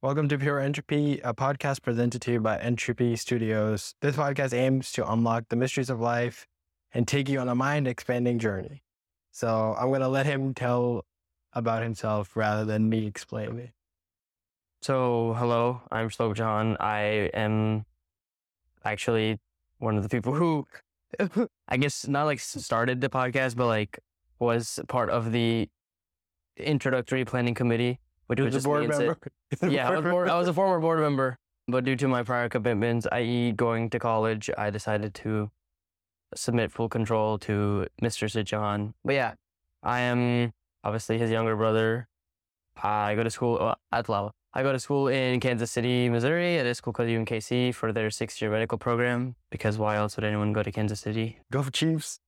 Welcome to Pure Entropy, a podcast presented to you by Entropy Studios. This podcast aims to unlock the mysteries of life and take you on a mind-expanding journey. So I'm going to let him tell about himself rather than me explaining. So, hello, I'm Shlomo Jahan. I am actually one of the people who, I guess, not like started the podcast, but like was part of the introductory planning committee, which was a just board me and member. Sid. Yeah, I was a former board member, but due to my prior commitments, i.e. going to college, I decided to submit full control to Mr. Sid Jahan. But yeah, I am obviously his younger brother. I go to school at Lava. I go to school in Kansas City, Missouri, at a school called UMKC for their 6-year medical program, because why else would anyone go to Kansas City? Go for Chiefs.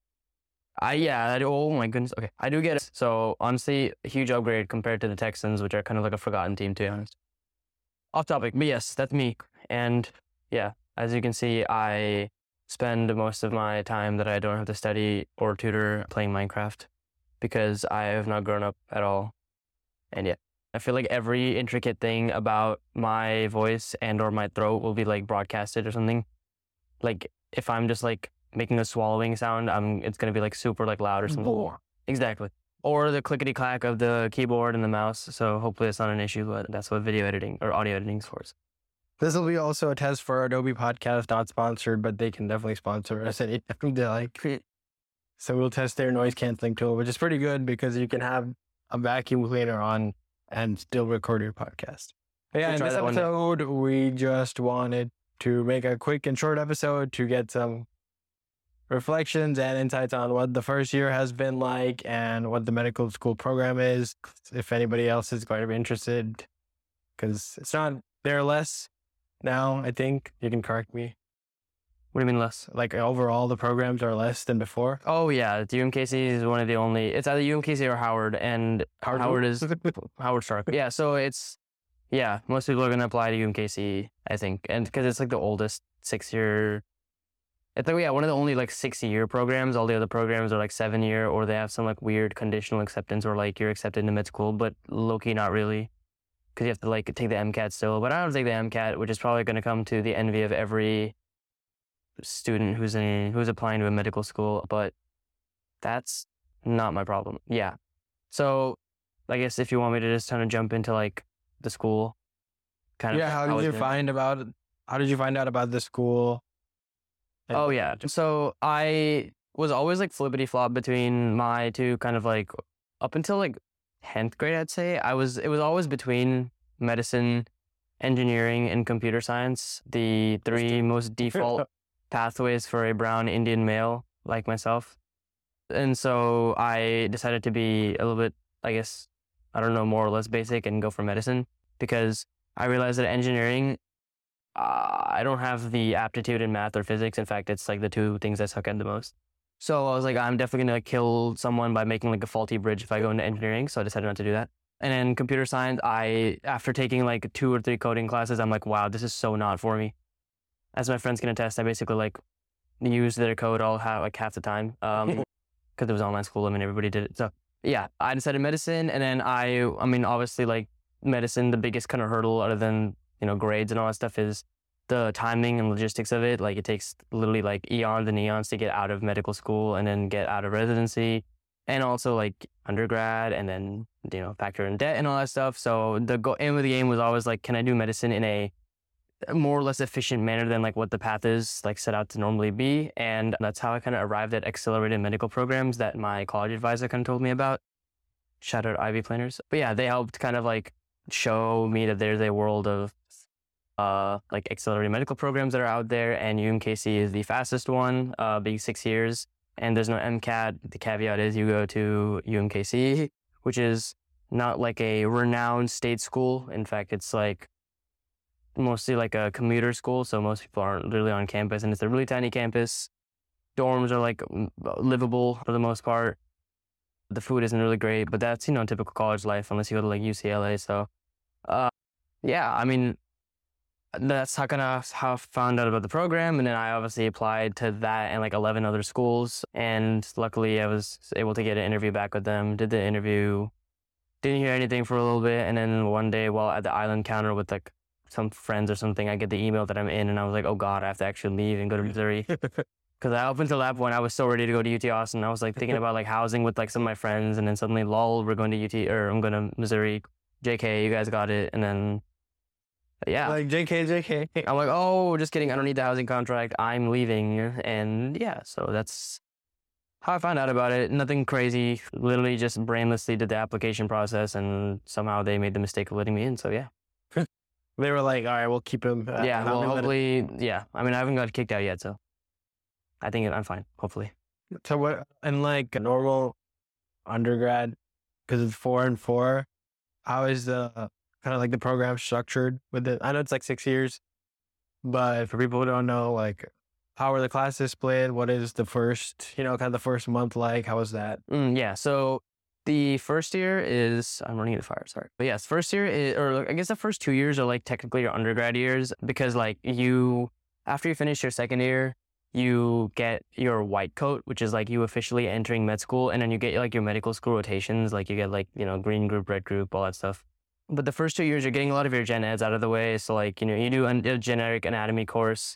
Oh my goodness. Okay, I do get it. So honestly, a huge upgrade compared to the Texans, which are kind of like a forgotten team, to be honest. Off topic, but yes, that's me. And yeah, as you can see, I spend most of my time that I don't have to study or tutor playing Minecraft because I have not grown up at all. And yeah, I feel like every intricate thing about my voice and or my throat will be like broadcasted or something. Like if I'm just like making a swallowing sound, it's going to be like super like loud or something. Exactly. Or the clickety clack of the keyboard and the mouse. So hopefully it's not an issue, but that's what video editing or audio editing is for. This will be also a test for Adobe Podcast, not sponsored, but they can definitely sponsor us anytime they like. So we'll test their noise canceling tool, which is pretty good because you can have a vacuum cleaner on and still record your podcast. But yeah, in this episode, we just wanted to make a quick and short episode to get some reflections and insights on what the first year has been like and what the medical school program is, if anybody else is going to be interested, because it's not, there are less now, I think. You can correct me. What do you mean less? Like overall, the programs are less than before? Oh yeah, the UMKC is one of the only, it's either UMKC or Howard, and Howard is Howard Stark. Yeah, so most people are going to apply to UMKC, I think, and because it's like the oldest 6-year, I think, one of the only like 6-year programs. All the other programs are like 7-year, or they have some like weird conditional acceptance, or like you're accepted into med school, but low-key not really, because you have to like take the MCAT still. But I don't take the MCAT, which is probably going to come to the envy of every student who's applying to a medical school, but that's not my problem. Yeah. So I guess if you want me to just kind of jump into like the school kind of. Yeah, how did you find out about the school? Oh yeah. So I was always like flippity flop between my two kind of like up until like 10th grade, I'd say. It was always between medicine, engineering, and computer science, the three most default pathways for a brown Indian male like myself. And so I decided to be a little bit, I guess, I don't know, more or less basic and go for medicine, because I realized that engineering, I don't have the aptitude in math or physics. In fact, it's like the two things I suck at the most. So I was like, I'm definitely going to kill someone by making like a faulty bridge if I go into engineering. So I decided not to do that. And then computer science, after taking like 2 or 3 coding classes, I'm like, wow, this is so not for me. As my friends can attest, I basically like used their code half the time, because it was online school. I mean, everybody did it. So yeah, I decided medicine. And then I mean, obviously like medicine, the biggest kind of hurdle other than, grades and all that stuff is the timing and logistics of it. Like it takes literally like eons and eons to get out of medical school and then get out of residency, and also like undergrad, and then, factor in debt and all that stuff. So the aim of the game was always like, can I do medicine in a more or less efficient manner than like what the path is like set out to normally be? And that's how I kind of arrived at accelerated medical programs that my college advisor kind of told me about. Shout out Ivy Planners. But yeah, they helped kind of like show me that there's a world of like accelerated medical programs that are out there, and UMKC is the fastest one, being 6 years, and there's no MCAT. The caveat is you go to UMKC, which is not like a renowned state school. In fact, it's like mostly like a commuter school, so most people aren't really on campus, and it's a really tiny campus. Dorms are like livable for the most part. The food isn't really great, but that's, typical college life unless you go to like UCLA. So yeah, I mean, that's how I found out about the program. And then I obviously applied to that and like 11 other schools. And luckily I was able to get an interview back with them, did the interview, Didn't hear anything for a little bit, and then one day while at the island counter with like some friends or something, I get the email that I'm in, and I was like, oh God, I have to actually leave and go to Missouri. Because up until that point, I was so ready to go to UT Austin. I was like thinking about like housing with like some of my friends, and then suddenly, lol, we're going to UT, or I'm going to Missouri. JK, you guys got it. And then, yeah. Like, JK. I'm like, oh, just kidding. I don't need the housing contract. I'm leaving. And yeah, so that's how I found out about it. Nothing crazy. Literally just brainlessly did the application process, and somehow they made the mistake of letting me in. So yeah. They were like, all right, we'll keep him. Yeah, well, hopefully, yeah. I mean, I haven't got kicked out yet, so I think I'm fine, hopefully. So what, in like a normal undergrad, because it's 4 and 4, how is the kind of like the program structured with it? I know it's like 6 years, but for people who don't know, like, how are the classes split? What is the first, kind of the first month like? How was that? Yeah, so the first year is, I'm running into fire, sorry. But yes, first year is, or I guess the first 2 years are like technically your undergrad years, because like after you finish your second year, you get your white coat, which is like you officially entering med school, and then you get like your medical school rotations, like you get like, green group, red group, all that stuff. But the first 2 years, you're getting a lot of your gen eds out of the way. So like, you do a generic anatomy course.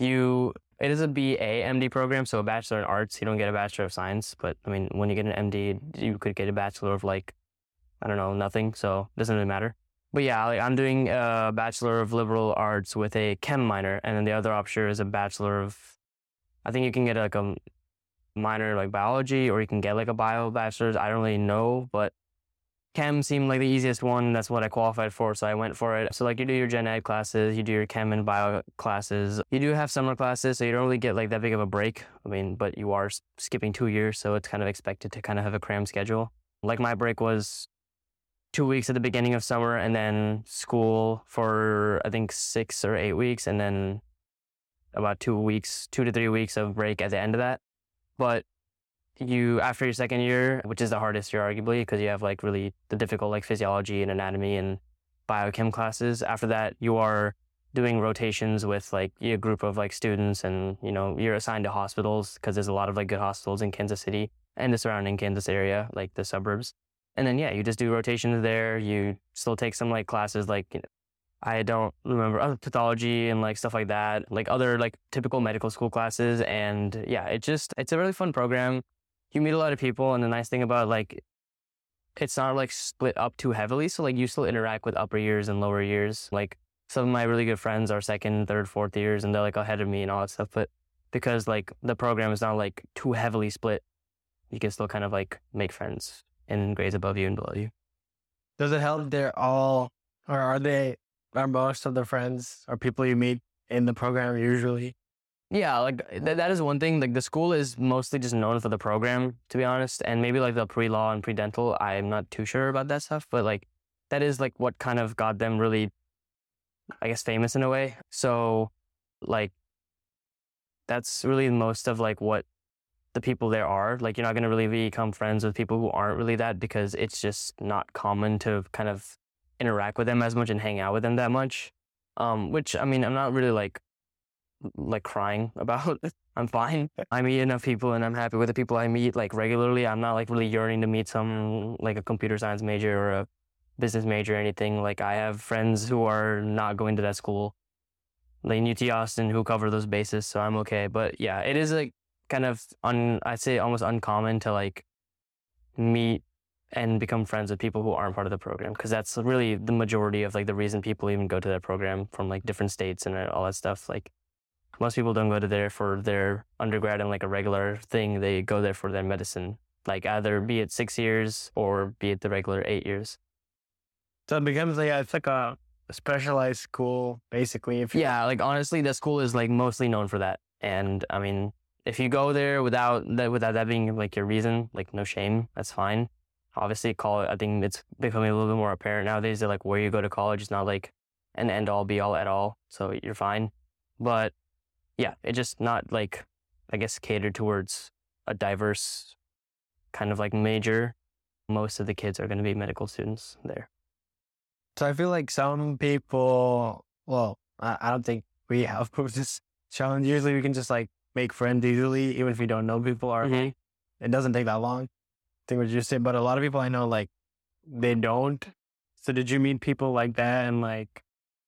It is a BA MD program, so a Bachelor in Arts. You don't get a Bachelor of Science, but I mean, when you get an MD, you could get a Bachelor of like, I don't know, nothing. So it doesn't really matter. But yeah, like I'm doing a Bachelor of Liberal Arts with a chem minor, and then the other option is a Bachelor of, I think you can get like a minor like biology, or you can get like a bio bachelor's. I don't really know, but chem seemed like the easiest one. That's what I qualified for, so I went for it. So like you do your gen ed classes, you do your chem and bio classes. You do have summer classes, so you don't really get like that big of a break. I mean, but you are skipping 2 years, so it's kind of expected to kind of have a cram schedule. Like my break was 2 weeks at the beginning of summer, and then school for I think 6 or 8 weeks, and then about 2 to 3 weeks of break at the end of that. But after your second year, which is the hardest year arguably, because you have like really the difficult like physiology and anatomy and biochem classes. After that, you are doing rotations with like a group of like students, and you're assigned to hospitals, because there's a lot of like good hospitals in Kansas City and the surrounding Kansas area, like the suburbs. And then yeah, you just do rotations there. You still take some like classes like I don't remember pathology and like stuff like that, like other like typical medical school classes. And yeah, it's a really fun program. You meet a lot of people, and the nice thing about like, it's not like split up too heavily. So like you still interact with upper years and lower years. Like some of my really good friends are second, third, fourth years, and they're like ahead of me and all that stuff. But because like the program is not like too heavily split, you can still kind of like make friends in grades above you and below you. Does it help are most of the friends or people you meet in the program usually? Yeah, like that is one thing. Like the school is mostly just known for the program, to be honest, and maybe like the pre-law and pre-dental. I'm not too sure about that stuff, but like that is like what kind of got them really, I guess, famous in a way. So like that's really most of like what the people there are. Like you're not gonna really become friends with people who aren't really that, because it's just not common to kind of interact with them as much and hang out with them that much. Which I mean, I'm not really like crying about. I'm fine. I meet enough people, and I'm happy with the people I meet like regularly. I'm not like really yearning to meet some like a computer science major or a business major or anything. Like I have friends who are not going to that school, like in UT Austin, who cover those bases, so I'm okay. But yeah, it is like kind of I'd say almost uncommon to like meet and become friends with people who aren't part of the program, because that's really the majority of like the reason people even go to that program from like different states and all that stuff. Like most people don't go to there for their undergrad and like a regular thing. They go there for their medicine, like either be it 6 years or be it the regular 8 years. So it becomes it's like a specialized school, basically. Yeah, like honestly, the school is like mostly known for that. And I mean, if you go there without that being like your reason, like no shame, that's fine. Obviously, I think it's becoming a little bit more apparent nowadays that like where you go to college is not like an end all be all at all. So you're fine. But yeah, it's just not like, I guess, catered towards a diverse kind of like major. Most of the kids are going to be medical students there. So I feel like some people, well, I don't think we have this challenge. Usually we can just like make friends easily, even if we don't know people. Or it doesn't take that long. I think what you just said, but a lot of people I know like they don't. So did you meet people like that, and like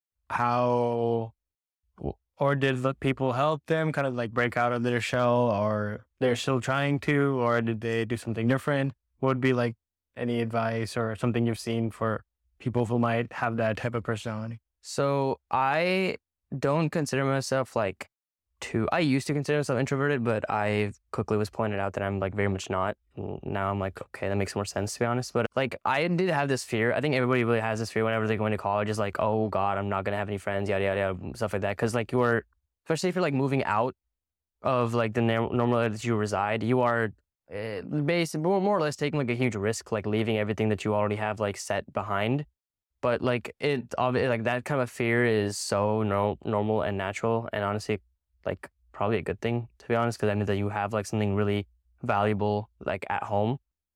how, or did the people help them kind of like break out of their shell, or they're still trying to, or did they do something different? What would be like any advice or something you've seen for people who might have that type of personality? So I don't consider myself like I used to consider myself introverted, but I quickly was pointed out that I'm like very much not. Now I'm like, okay, that makes more sense, to be honest. But like, I did have this fear. I think everybody really has this fear whenever they go into college, is like, oh God, I'm not going to have any friends, yada, yada, yada, stuff like that. Cause like especially if you're like moving out of like the normal area that you reside, you are basically more or less taking like a huge risk, like leaving everything that you already have like set behind. But like like that kind of fear is so normal and natural, and honestly, like probably a good thing, to be honest, because I know that you have like something really valuable like at home.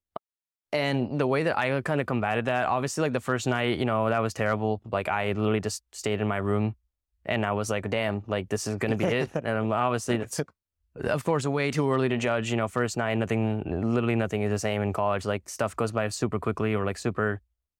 And the way that I kind of combated that, obviously, like the first night, that was terrible. Like I literally just stayed in my room, and I was like, damn, like this is gonna be it. And obviously, it's of course way too early to judge. First night, literally nothing is the same in college. Like stuff goes by super quickly, or like super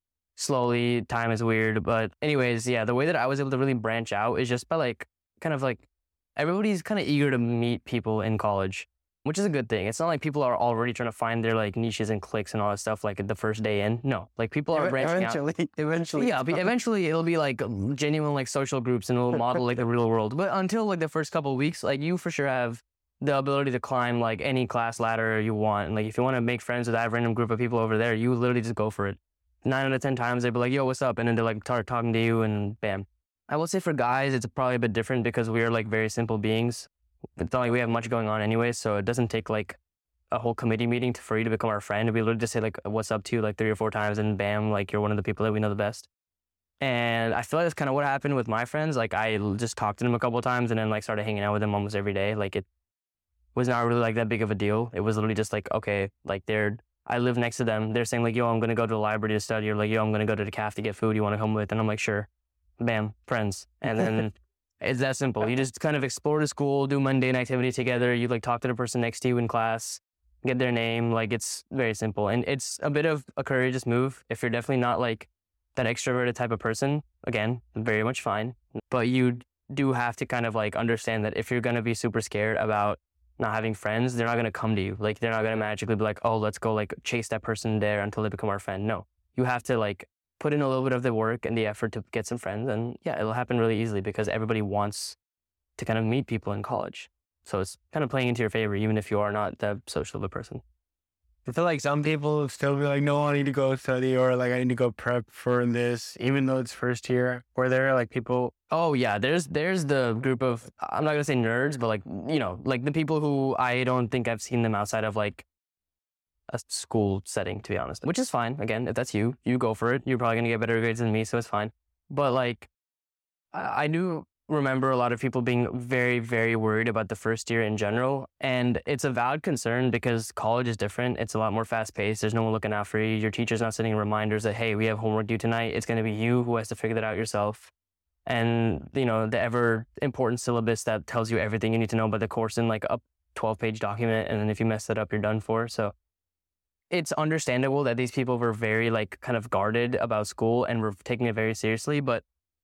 slowly. Time is weird. But anyways, yeah, the way that I was able to really branch out is just by like kind of like everybody's kind of eager to meet people in college, which is a good thing. It's not like people are already trying to find their like niches and cliques and all that stuff like the first day in. No, like people are branching out. Eventually. Yeah, eventually it'll be like genuine like social groups, and it'll model like the real world. But until like the first couple of weeks, like you for sure have the ability to climb like any class ladder you want. And like if you want to make friends with that random group of people over there, you literally just go for it. 9 out of 10 times they'd be like, yo, what's up? And then they like start talking to you, and bam. I will say for guys, it's probably a bit different because we are like very simple beings. It's not like we have much going on anyway, so it doesn't take like a whole committee meeting for you to become our friend. We literally just say like, what's up to you like 3 or 4 times, and bam, like you're one of the people that we know the best. And I feel like that's kind of what happened with my friends. Like I just talked to them a couple of times and then like started hanging out with them almost every day. Like it was not really like that big of a deal. It was literally just like, okay, like I live next to them. They're saying like, yo, I'm going to go to the library to study, or like, yo, I'm going to go to the cafe to get food. You want to come with? And I'm like, sure. Bam, friends. And then it's that simple. You just kind of explore the school, do mundane activities together. You like talk to the person next to you in class, get their name. Like it's very simple. And it's a bit of a courageous move if you're definitely not like that extroverted type of person. Again, very much fine. But you do have to kind of like understand that if you're going to be super scared about not having friends, they're not going to come to you. Like they're not going to magically be like, oh, let's go like chase that person there until they become our friend. No, you have to like put in a little bit of the work and the effort to get some friends. And yeah, it'll happen really easily because everybody wants to kind of meet people in college. So it's kind of playing into your favor, even if you are not that social of a person. I feel like some people still be like, no, I need to go study, or like I need to go prep for this, even though it's first year. Or there are like people. Oh yeah, there's the group of, I'm not gonna say nerds, but like, like the people who I don't think I've seen them outside of like a school setting, to be honest, which is fine. Again, if that's you go for it. You're probably going to get better grades than me, so it's fine. But like, I do remember a lot of people being very, very worried about the first year in general. And it's a valid concern because college is different. It's a lot more fast paced. There's no one looking out for you. Your teacher's not sending reminders that, hey, we have homework due tonight. It's going to be you who has to figure that out yourself. And, the ever important syllabus that tells you everything you need to know about the course in like a 12-page document. And then if you mess that up, you're done for. So it's understandable that these people were very like kind of guarded about school and were taking it very seriously. But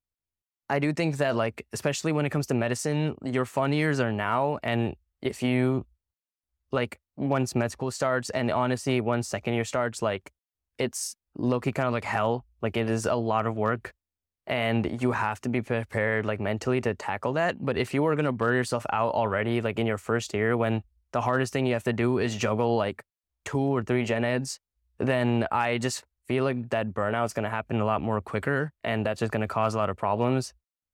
I do think that like, especially when it comes to medicine, your fun years are now. And if you like, once med school starts, and honestly, once second year starts, like it's low-key kind of like hell. Like it is a lot of work and you have to be prepared like mentally to tackle that. But if you were going to burn yourself out already, like in your first year, when the hardest thing you have to do is juggle like 2 or 3 gen eds, then I just feel like that burnout is going to happen a lot more quicker, and that's just going to cause a lot of problems.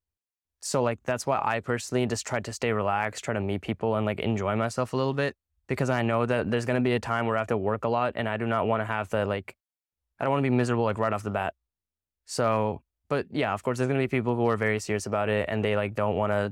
So like, that's why I personally just try to stay relaxed, try to meet people and like enjoy myself a little bit, because I know that there's going to be a time where I have to work a lot, and I do not want to have to like, I don't want to be miserable like right off the bat. So, but yeah, of course, there's going to be people who are very serious about it, and they like don't want to,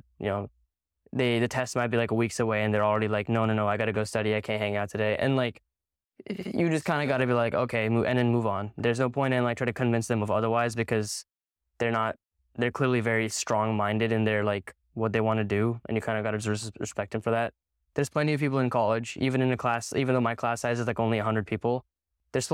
the test might be like weeks away, and they're already like, no, I got to go study. I can't hang out today. And like, you just kind of got to be like, okay, and then move on. There's no point in like try to convince them of otherwise, because they're clearly very strong-minded in their like what they want to do, and you kind of got to respect them for that. There's plenty of people in college, even in a class, even though my class size is like only 100 people, there's still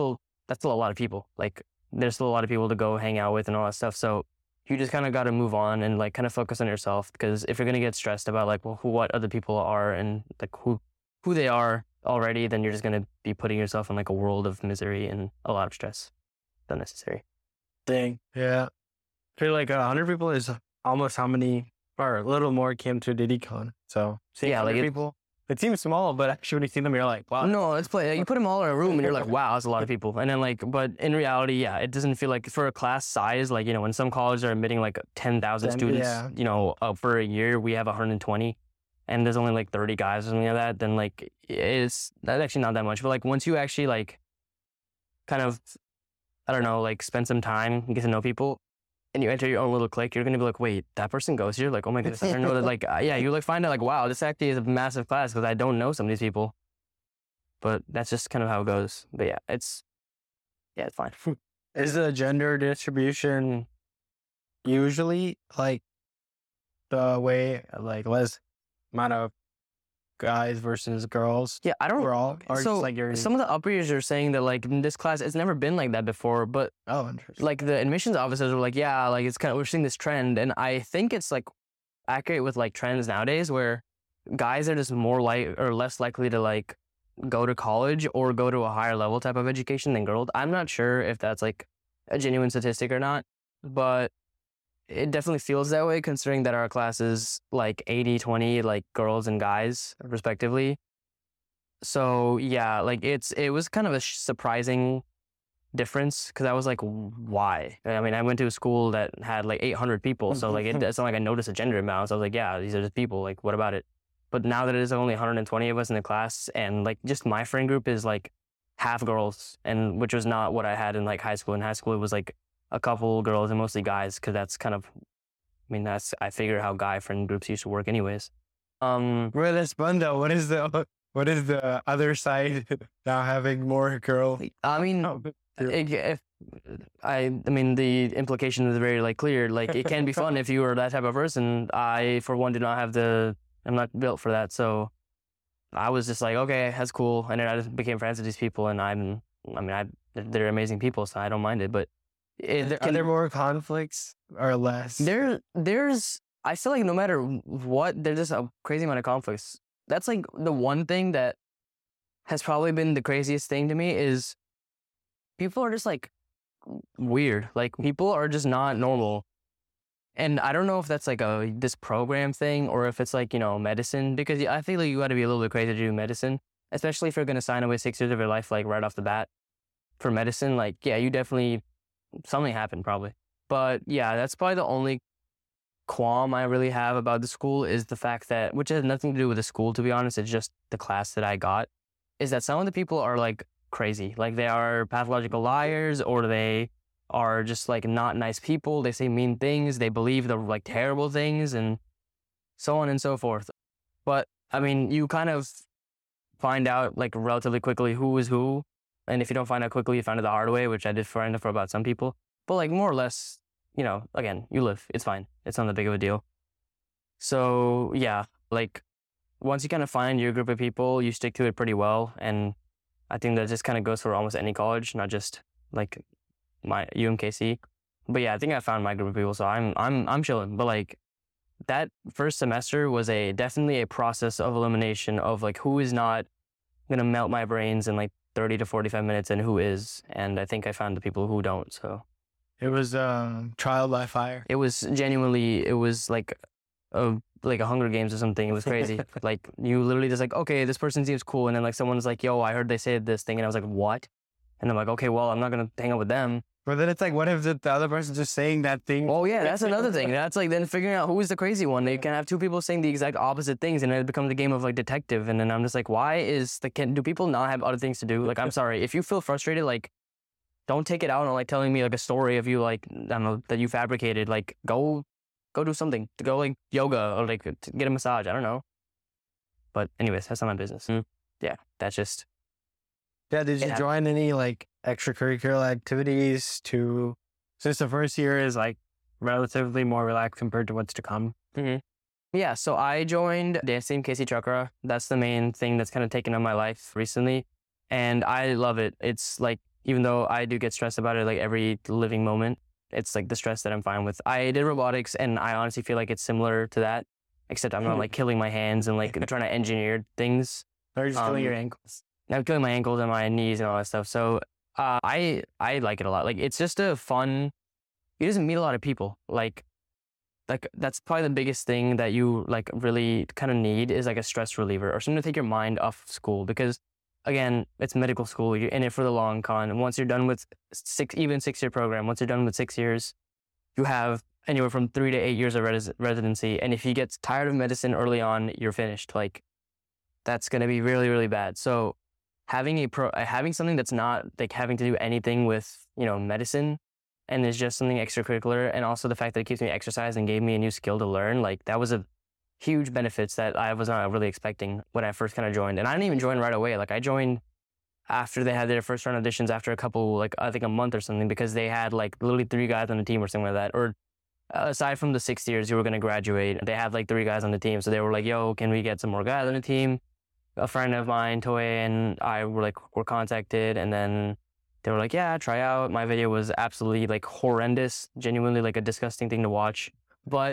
that's still a lot of people. Like, there's still a lot of people to go hang out with and all that stuff. So you just kind of got to move on and like kind of focus on yourself, because if you're going to get stressed about like, well, what other people are and like who they are already, then you're just going to be putting yourself in like a world of misery and a lot of stress. Unnecessary. Dang. Yeah. I feel like 100 people is almost how many, or a little more, came to DDCon. So seeing Yeah, like 100 people, it seems small, but actually when you see them, you're like, wow. No, it's play. You put them all in a room and you're like, wow, that's a lot of people. And then like, but in reality, yeah, it doesn't feel like for a class size, like, you know, when some colleges are admitting like 10,000 students, you know, for a year, we have 120 and there's only like 30 guys or something like that, then like, that's actually not that much. But like once you actually like kind of, I don't know, like spend some time and get to know people and you enter your own little clique, you're going to be like, wait, that person goes here? Like, oh my goodness, I don't know that, like, yeah, you like find out like, wow, this actually is a massive class because I don't know some of these people. But that's just kind of how it goes. But yeah, it's fine. Is the gender distribution usually like the way, like less amount of guys versus girls? Yeah, I don't. Overall, or So just like you're. some of the up years are saying that like in this class, it's never been like that before. But Oh, interesting. like the admissions officers were like, yeah, like it's kind of, we're seeing this trend, and I think it's like accurate with like trends nowadays where guys are just more like or less likely to like go to college or go to a higher level type of education than girls. I'm not sure if that's like a genuine statistic or not, but it definitely feels that way considering that our class is like 80-20, like girls and guys respectively. So yeah, like it was kind of a surprising difference because I was like, why? I mean, I went to a school that had like 800 people, so like it's not like I noticed a gender imbalance. I was like, yeah, these are just people. Like, what about it? But now that it is only 120 of us in the class, and like just my friend group is like half girls, and which was not what I had in like high school. In high school, it was like a couple girls and mostly guys, because that's kind of, I mean, that's I figure how guy friend groups used to work, anyways. Well, that's fun though. What is the other side now having more girl? I mean, I mean, the implication is very like clear. Like it can be fun if you are that type of person. I, for one, do not have I'm not built for that. So I was just like, okay, that's cool. And then I just became friends with these people, and they're amazing people, so I don't mind it. But Are there more conflicts or less? There's, I feel like no matter what, there's just a crazy amount of conflicts. That's like the one thing that has probably been the craziest thing to me is people are just like weird. Like people are just not normal. And I don't know if that's like this program thing or if it's like, you know, medicine, because I feel like you got to be a little bit crazy to do medicine, especially if you're going to sign away 6 years of your life, like right off the bat for medicine. Like, yeah, you definitely, something happened probably. But yeah, that's probably the only qualm I really have about the school is the fact that, which has nothing to do with the school, to be honest, it's just the class that I got, is that some of the people are like crazy. Like they are pathological liars, or they are just like not nice people. They say mean things. They believe the like terrible things, and so on and so forth. But I mean, you kind of find out like relatively quickly who is who. And if you don't find out quickly, you find it the hard way, which I did find out for about some people. But like more or less, you know, again, you live. It's fine. It's not that big of a deal. So yeah, like once you kind of find your group of people, you stick to it pretty well. And I think that just kind of goes for almost any college, not just like my UMKC. But yeah, I think I found my group of people, so I'm chilling. But like that first semester was definitely a process of elimination of like who is not gonna melt my brains in like 30 to 45 minutes and who is. And I think I found the people who don't. So it was trial by fire. It was genuinely, it was like a Hunger Games or something. It was crazy. Like you literally just like, okay, this person seems cool, and then like someone's like, yo, I heard they said this thing, and I was like, what? And I'm like, okay, well, I'm not gonna hang out with them. But then it's like, what if the other person's just saying that thing? Oh yeah, that's another thing. That's like then figuring out who is the crazy one. You can have two people saying the exact opposite things, and it becomes a game of like detective. And then I'm just like, do people not have other things to do? Like, I'm sorry, if you feel frustrated, like, don't take it out on like telling me like a story of you like, I don't know, that you fabricated. Like, go do something. To go like yoga or like to get a massage. I don't know. But anyways, that's not my business. Yeah, that's just. Yeah, did you join any like extracurricular activities since the first year is like relatively more relaxed compared to what's to come? Mm-hmm. Yeah, so I joined dance team KC Chakra. That's the main thing that's kind of taken on my life recently, and I love it. It's like even though I do get stressed about it like every living moment, it's like the stress that I'm fine with. I did robotics, and I honestly feel like it's similar to that, except I'm not like killing my hands and like trying to engineer things. Or just killing your ankles. I'm killing my ankles and my knees and all that stuff. So I like it a lot. Like it's just a fun. You just meet a lot of people. Like that's probably the biggest thing that you like really kind of need is like a stress reliever or something to take your mind off school, because again, it's medical school. You're in it for the long con. And once you're done with 6-year program, once you're done with 6 years, you have anywhere from 3 to 8 years of residency. And if you get tired of medicine early on, you're finished. Like that's going to be really, really bad. So having having something that's not like having to do anything with, medicine, and is just something extracurricular, and also the fact that it keeps me exercise and gave me a new skill to learn, like that was a huge benefits that I was not really expecting when I first kind of joined. And I didn't even join right away. Like I joined after they had their first round auditions, after a couple, like I think a month or something, because they had like literally 3 guys on the team or something like that. Or aside from the 6 years who were going to graduate, they had like 3 guys on the team. So they were like, yo, can we get some more guys on the team? A friend of mine, Toy, and I were contacted, and then they were like, yeah, try out. My video was absolutely like horrendous, genuinely like a disgusting thing to watch. But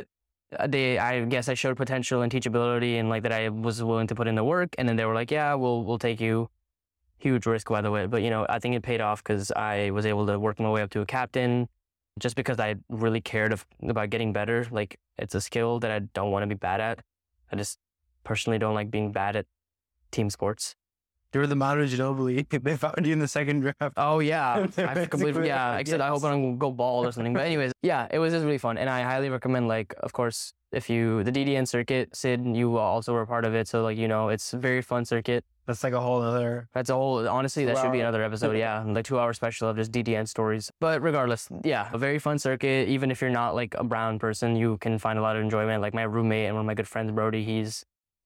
I guess I showed potential and teachability, and like that I was willing to put in the work. And then they were like, yeah, we'll take you. Huge risk, by the way. But, I think it paid off because I was able to work my way up to a captain just because I really cared about getting better. Like it's a skill that I don't want to be bad at. I just personally don't like being bad at team sports. You were the Manu Ginobili. They found you in the second draft. Oh, yeah. I completely, except I hope I don't go bald or something. But anyways, yeah, it was just really fun. And I highly recommend, like, of course, the DDN circuit, Sid, you also were a part of it. So, like, it's a very fun circuit. That's like a whole other... honestly, that should be another episode, yeah. Like 2-hour special of just DDN stories. But regardless, yeah, a very fun circuit. Even if you're not, like, a brown person, you can find a lot of enjoyment. Like my roommate and one of my good friends, Brody, he's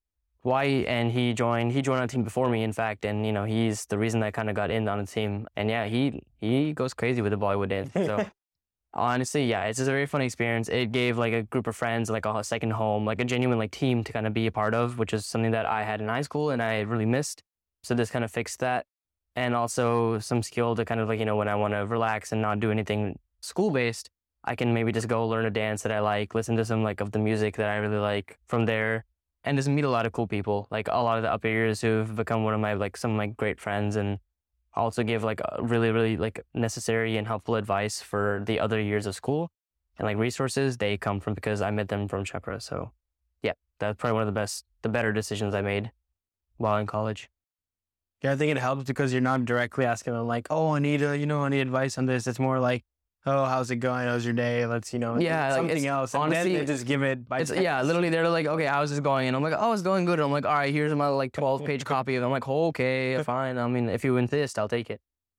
white, and he joined on the team before me, in fact, and he's the reason I kind of got in on the team. And yeah, he goes crazy with the Bollywood dance. So honestly, yeah, it's just a very fun experience. It gave like a group of friends like a second home, like a genuine like team to kind of be a part of, which is something that I had in high school and I really missed. So this kind of fixed that, and also some skill to kind of like when I want to relax and not do anything school based, I can maybe just go learn a dance that I like, listen to some like of the music that I really like from there. And just meet a lot of cool people, like a lot of the up years who've become one of my some of my great friends, and also give like really, really like necessary and helpful advice for the other years of school, and like resources they come from because I met them from Chakra. So yeah, that's probably one of the better decisions I made while in college. Yeah, I think it helps because you're not directly asking them like, oh, I need advice on this. It's more like, oh, how's it going? How's your day? Let's, something else. And honestly, then they just give it by text. Yeah, literally, they're like, okay, how's this going? And I'm like, oh, it's going good. And I'm like, all right, here's my like 12-page copy of it. I'm like, oh, okay, fine. I mean, if you insist, I'll take it.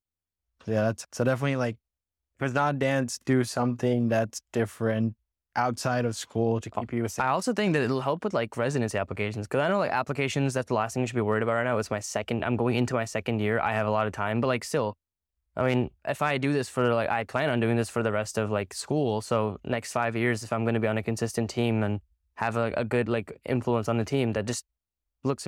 Yeah, so definitely like, if it's not dance, do something that's different outside of school to keep you safe. I also think that it'll help with like residency applications, because I know like applications, that's the last thing you should be worried about right now. I'm going into my second year. I have a lot of time, but like still, I mean, if I do this I plan on doing this for the rest of like school. So next 5 years, if I'm going to be on a consistent team and have a good like influence on the team, that just looks,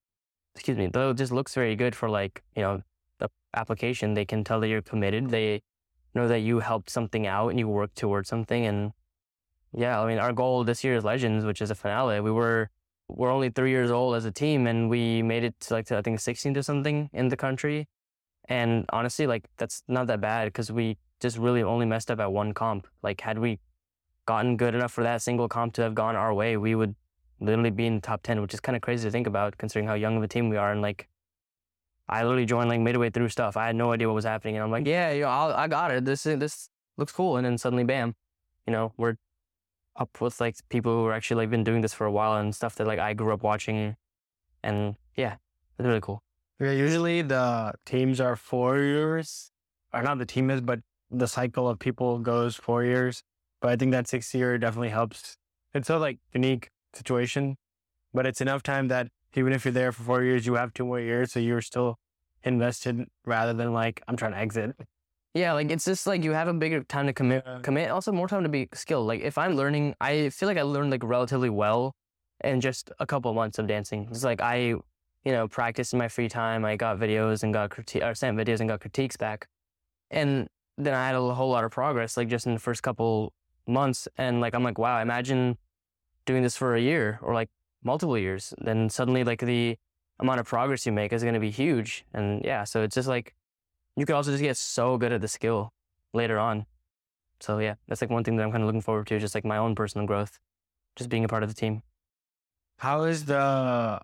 just looks very good for like, the application. They can tell that you're committed. They know that you helped something out and you worked towards something. And yeah, I mean, our goal this year is Legends, which is a finale. We're only 3 years old as a team, and we made it to I think 16th or something in the country. And honestly, like, that's not that bad because we just really only messed up at one comp. Like, had we gotten good enough for that single comp to have gone our way, we would literally be in the top 10, which is kind of crazy to think about considering how young of a team we are. And like, I literally joined like midway through stuff. I had no idea what was happening. And I'm like, yeah, I got it. This looks cool. And then suddenly, bam, we're up with like people who are actually like been doing this for a while and stuff that like I grew up watching. And yeah, it's really cool. Yeah, usually the teams are 4 years, or not the team is, but the cycle of people goes 4 years. But I think that 6th year definitely helps. It's a like unique situation, but it's enough time that even if you're there for 4 years, you have 2 more years, so you're still invested rather than like, I'm trying to exit. Yeah, like it's just like you have a bigger time to commit, also more time to be skilled. Like if I'm learning, I feel like I learned like relatively well in just a couple of months of dancing. It's like I practiced in my free time. I got videos and sent videos and got critiques back. And then I had a whole lot of progress, like just in the first couple months. And like, I'm like, wow, imagine doing this for a year or like multiple years. Then suddenly like the amount of progress you make is going to be huge. And yeah, so it's just like, you could also just get so good at the skill later on. So yeah, that's like one thing that I'm kind of looking forward to, just like my own personal growth, just being a part of the team. How is the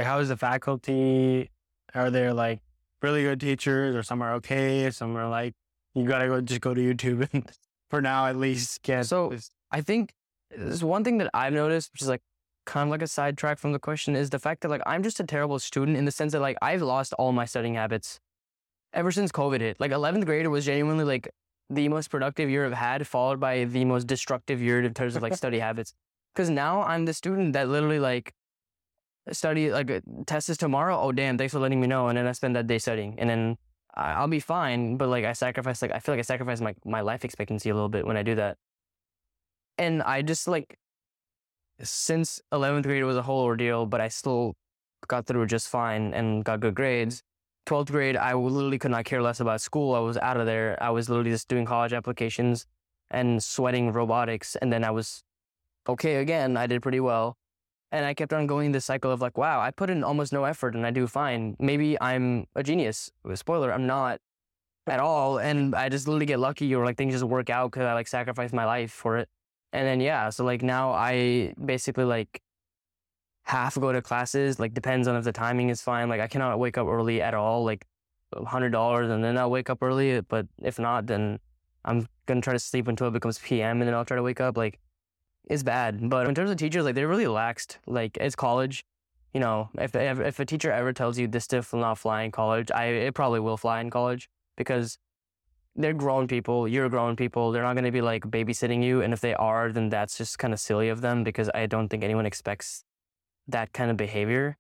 faculty? Are there like really good teachers, or some are okay, some are like, you gotta go to YouTube and for now at least get So this. I think there's one thing that I've noticed, which is like kind of like a sidetrack from the question, is the fact that like I'm just a terrible student in the sense that like I've lost all my studying habits ever since COVID hit. Like 11th grade was genuinely like the most productive year I've had, followed by the most destructive year in terms of like study habits. Because now I'm the student that literally like study, like test is tomorrow. Oh damn, thanks for letting me know. And then I spend that day studying, and then I'll be fine. But like I feel like I sacrifice my life expectancy a little bit when I do that. And I just like, since 11th grade was a whole ordeal, but I still got through just fine and got good grades. 12th grade, I literally could not care less about school. I was out of there. I was literally just doing college applications and sweating robotics. And then I was okay again. I did pretty well. And I kept on going this cycle of like, wow, I put in almost no effort and I do fine. Maybe I'm a genius. Spoiler, I'm not at all. And I just literally get lucky, or like things just work out because I like sacrificed my life for it. And then, yeah, so like now I basically like half go to classes, like depends on if the timing is fine. Like I cannot wake up early at all, like $100, and then I'll wake up early. But if not, then I'm going to try to sleep until it becomes PM, and then I'll try to wake up. Like it's bad. But in terms of teachers, like they're really laxed. Like it's college, you know, if a teacher ever tells you this stuff will not fly in college, it probably will fly in college, because they're grown people, you're grown people. They're not going to be like babysitting you. And if they are, then that's just kind of silly of them, because I don't think anyone expects that kind of behavior.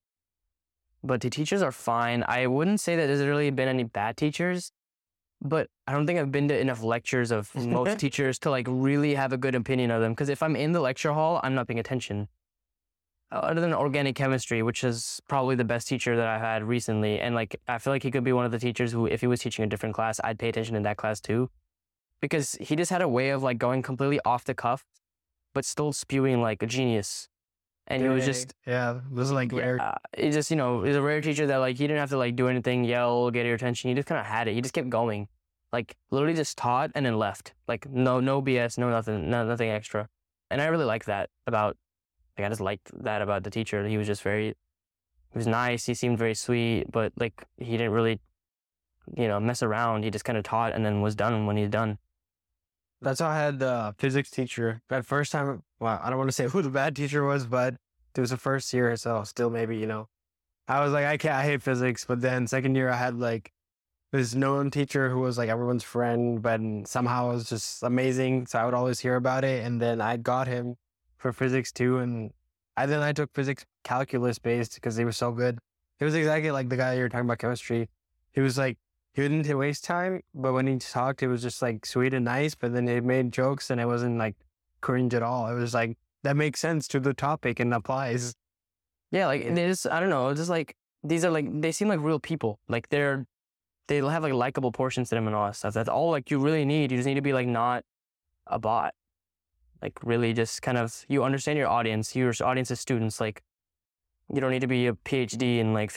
But the teachers are fine. I wouldn't say that there's really been any bad teachers, but I don't think I've been to enough lectures of most teachers to like really have a good opinion of them. Because if I'm in the lecture hall, I'm not paying attention. Other than organic chemistry, which is probably the best teacher that I've had recently. And like, I feel like he could be one of the teachers who, if he was teaching a different class, I'd pay attention in that class too. Because he just had a way of like going completely off the cuff, but still spewing like a genius. And he was just, yeah, this is like rare. he just, you know, he's a rare teacher that like, he didn't have to like do anything, yell, get your attention. He just kind of had it. He just kept going. Like literally just taught and then left. Like no BS, no nothing, nothing extra. And I really like that about, like, I just liked that about the teacher. He was just he was nice. He seemed very sweet, but like he didn't really, you know, mess around. He just kind of taught and then was done when he's done. That's how I had the physics teacher. That first time, well, I don't want to say who the bad teacher was, but it was the first year, so still maybe, you know. I was like, I hate physics. But then second year I had like this known teacher who was like everyone's friend, but somehow it was just amazing. So I would always hear about it. And then I got him for physics too. And then I took physics calculus based because he was so good. It was exactly like the guy you were talking about chemistry. He was like, he didn't waste time, but when he talked, it was just like sweet and nice. But then he made jokes and it wasn't like cringe at all. It was like, that makes sense to the topic and applies. Yeah, like they just, I don't know, just like, these are like, they seem like real people. Like they'll have like likable portions to them and all that stuff. That's all like you really need. You just need to be like not a bot. Like really just kind of, you understand your audience. Your audience is students. Like you don't need to be a PhD in like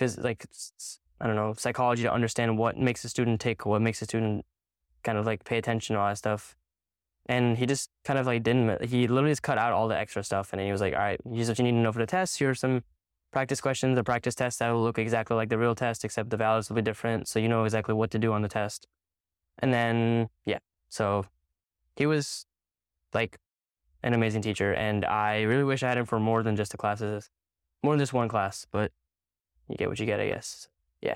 I don't know, psychology to understand what makes a student tick, what makes a student kind of like pay attention to all that stuff. And he just kind of like he literally just cut out all the extra stuff. And then he was like, all right, here's what you need to know for the test. Here's some practice questions, a practice test that will look exactly like the real test, except the values will be different. So you know exactly what to do on the test. And then, yeah, so he was like an amazing teacher. And I really wish I had him for more than just more than just one class, but you get what you get, I guess. Yeah.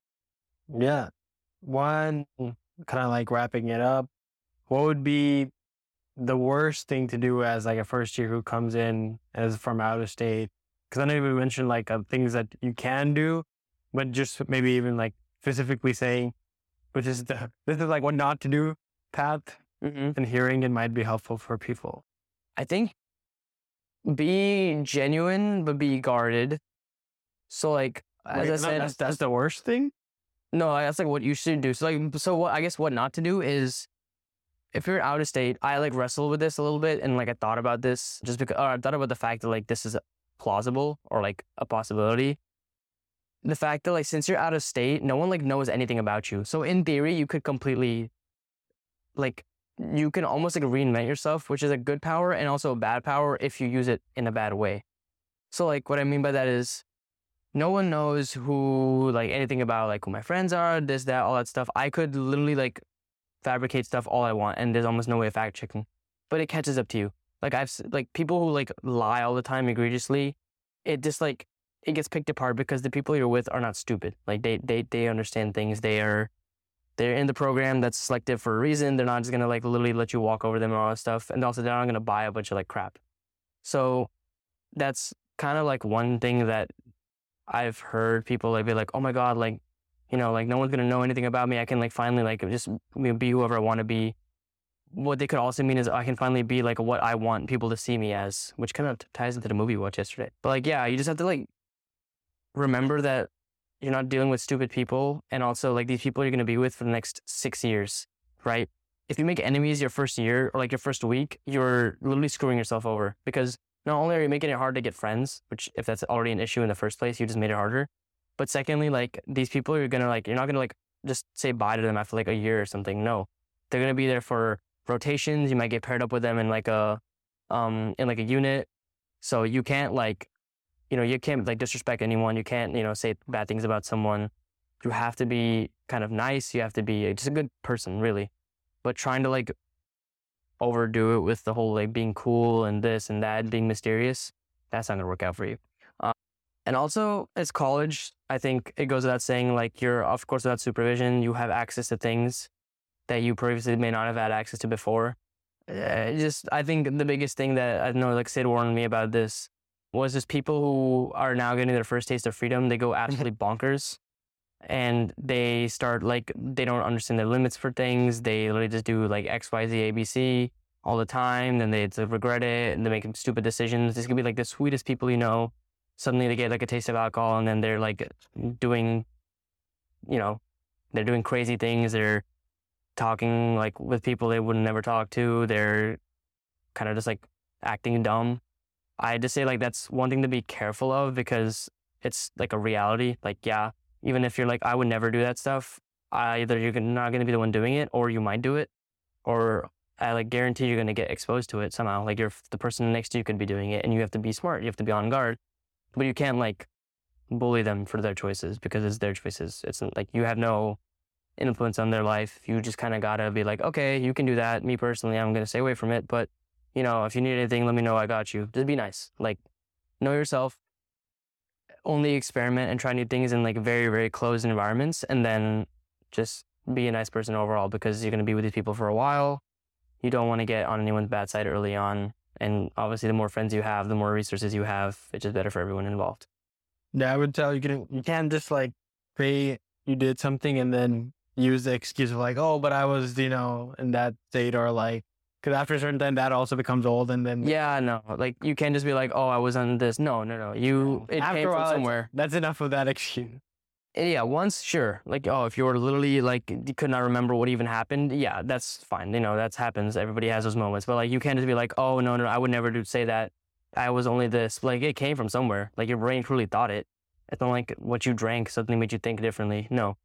Yeah. One, kind of like wrapping it up, what would be the worst thing to do as like a first year who comes in as from out of state? Because I know you mentioned like things that you can do, but just maybe even like specifically saying, which is this is like what not to do path, and hearing it might be helpful for people. I think be genuine, but be guarded. So like, as I said, that's the worst thing. No, that's like what you should do. So what I guess what not to do is, if you're out of state, I like wrestle with this a little bit, and like I thought about this just because, or I thought about the fact that like this is plausible or like a possibility. The fact that like since you're out of state, no one like knows anything about you. So in theory, you could completely like you can almost like reinvent yourself, which is a good power and also a bad power if you use it in a bad way. So like what I mean by that is no one knows who like anything about like who my friends are, this, that, all that stuff. I could literally like fabricate stuff all I want, and there's almost no way of fact checking. But it catches up to you. Like like people who like lie all the time egregiously, it just like it gets picked apart because the people you're with are not stupid. Like they understand things. They're in the program that's selective for a reason. They're not just gonna like literally let you walk over them and all that stuff. And also they're not gonna buy a bunch of like crap. So that's kind of like one thing that I've heard people like be like, oh my God, like, you know, like no one's gonna know anything about me. I can like finally like just be whoever I want to be. What they could also mean is I can finally be like what I want people to see me as, which kind of ties into the movie we watched yesterday. But like, yeah, you just have to like remember that you're not dealing with stupid people, and also like these people you're going to be with for the next 6 years, right? If you make enemies your first year or like your first week, you're literally screwing yourself over, because not only are you making it hard to get friends, which if that's already an issue in the first place, you just made it harder. But secondly, like these people you're going to like, you're not going to like just say bye to them after like a year or something. No, they're going to be there for rotations. You might get paired up with them in like a unit. So you can't like, you know, you can't like disrespect anyone. You can't, you know, say bad things about someone. You have to be kind of nice. You have to be just a good person, really. But trying to like overdo it with the whole like being cool and this and that, being mysterious, that's not gonna work out for you. And also, as college, I think it goes without saying, like you're of course without supervision, you have access to things that you previously may not have had access to before. I think the biggest thing that I know, like Sid warned me about this, was just people who are now getting their first taste of freedom, they go absolutely bonkers. And they start like, they don't understand their limits for things. They literally just do like X, Y, Z, A, B, C all the time. Then they regret it and they make stupid decisions. This could be like the sweetest people you know. Suddenly they get like a taste of alcohol and then they're like doing, you know, they're doing crazy things. They're talking like with people they would never talk to. They're kind of just like acting dumb. I just say like that's one thing to be careful of, because it's like a reality. Like, yeah, even if you're like, I would never do that stuff, either you're not going to be the one doing it, or you might do it, or I like guarantee you're going to get exposed to it somehow. Like the person next to you could be doing it, and you have to be smart. You have to be on guard, but you can't like bully them for their choices, because it's their choices. It's like you have no influence on their life. You just kind of got to be like, okay, you can do that. Me personally, I'm going to stay away from it. But, you know, if you need anything, let me know. I got you. Just be nice. Like, know yourself. Only experiment and try new things in like very, very closed environments, and then just be a nice person overall, because you're going to be with these people for a while. You don't want to get on anyone's bad side early on. And obviously the more friends you have, the more resources you have, it's just better for everyone involved. Yeah, I would tell you can't just like say you did something and then use the excuse of like, oh, but I was, you know, in that state, or like, because after a certain time that also becomes old, and then yeah, no, like you can't just be like, oh, I was on this. No, it after came a from while, somewhere. that's enough of that excuse. Yeah, once, sure. Like, oh, if you were literally like you could not remember what even happened, yeah, that's fine. You know, that happens. Everybody has those moments. But like, you can't just be like, oh, no, I would never say that. I was only this. Like, it came from somewhere. Like, your brain truly thought it. It's not like what you drank suddenly made you think differently. No.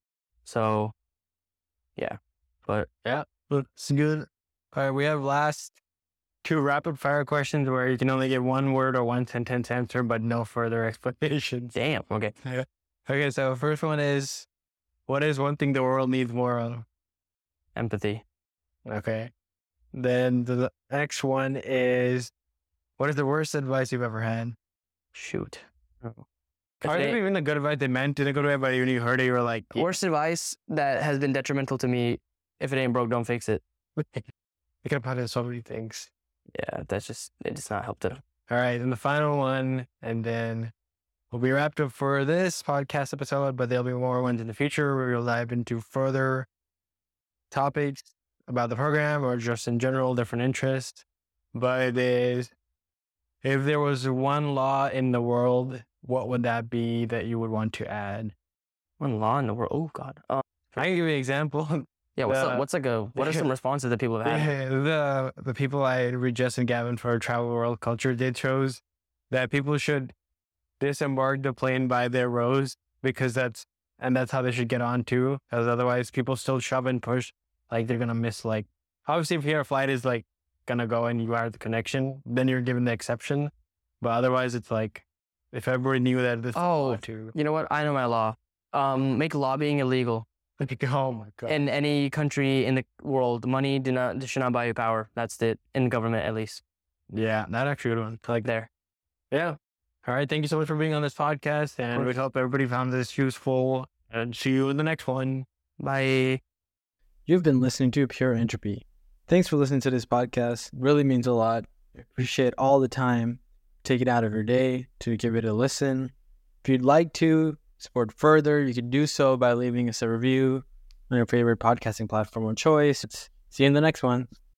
So, yeah. But yeah, it's good. All right, we have last 2 rapid fire questions where you can only get 1 word or 1 sentence answer, but no further explanations. damn. Okay. Yeah. Okay, so first one is, what is one thing the world needs more of? Empathy. Okay. Then the next one is, what is the worst advice you've ever had? Shoot. Or is it even the good advice they meant in a good way, but when you heard it, you were like... Worst advice that has been detrimental to me: if it ain't broke, don't fix it. You could have put in so many things. Yeah, it does not help them. All right, and the final one, and then we'll be wrapped up for this podcast episode, but there'll be more ones in the future where we'll dive into further topics about the program or just in general, different interests. But it is, if there was one law in the world, what would that be that you would want to add? One law in the world. Oh God. I can give you an example. Yeah. What are some responses that people have had? The people I read Justin Gavin for Travel World Culture did shows that people should disembark the plane by their rows because that's how they should get on too. Because otherwise, people still shove and push, like they're gonna miss. Like obviously, if your flight is like gonna go and you are the connection, then you're given the exception. But otherwise, it's like if everybody knew that this too. You know what? I know my law. Make lobbying illegal. Oh my God. In any country in the world, money should not buy you power. That's it. In government, at least. Yeah, that actually good one. Like there. Yeah. All right. Thank you so much for being on this podcast, and we hope everybody found this useful. And see you in the next one. Bye. You've been listening to Pure Entropy. Thanks for listening to this podcast. It really means a lot. I appreciate all the time. Take it out of your day to give it a listen. If you'd like to support further, you can do so by leaving us a review on your favorite podcasting platform of choice. See you in the next one.